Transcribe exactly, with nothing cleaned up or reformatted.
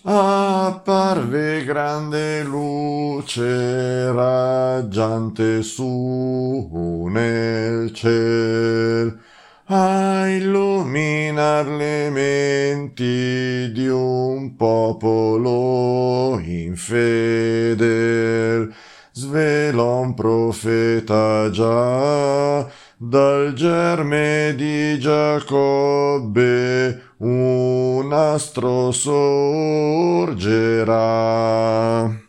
Apparve grande luce raggiante su nel ciel, a illuminar le menti di un popolo infedel. Svelò un profeta già dal germe di Giacobbe, un astro sorgerà.